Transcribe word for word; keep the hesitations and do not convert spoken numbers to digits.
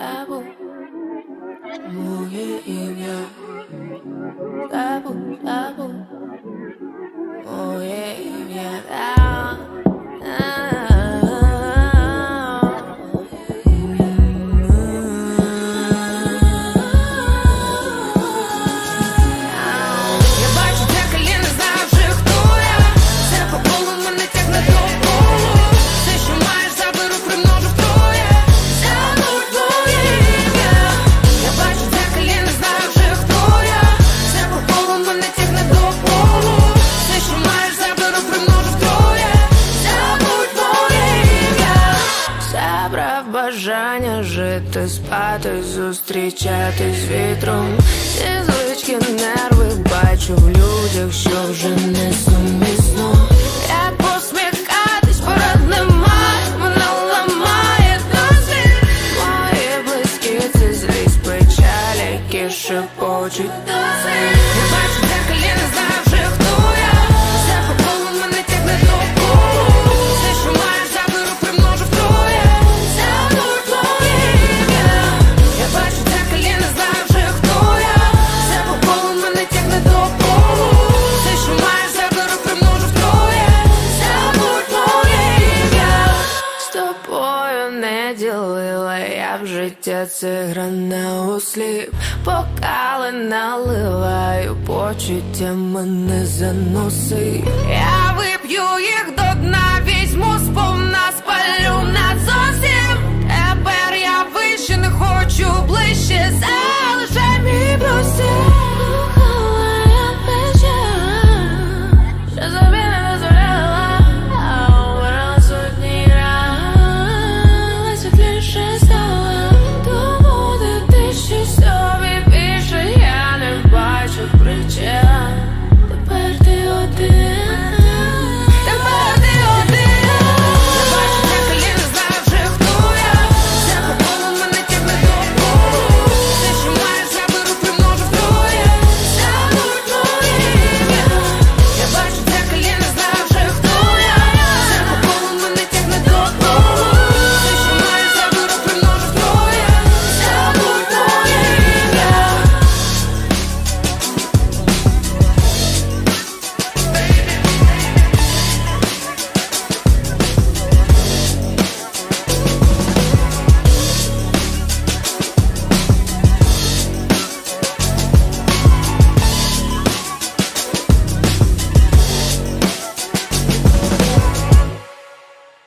забудь моє ім'я, забудь, забудь моє ім'я. Бажання жити, спати, зустрічатись з вітром. Ці звички, нерви бачу в людях, що вже не сумісно. Як посміхатись, порад немає, мене ламає досвід. Мої близькі — це злість, печаль, які шепочуть досить. Я бачу дзеркалі, не знаю вже хто я. Все по колу мене тягне до болу. Все, що маєш, заберу, примножу втроє. Я в життя це гра на осліп, бокали наливаю, почуття мене заносить. Я вип'ю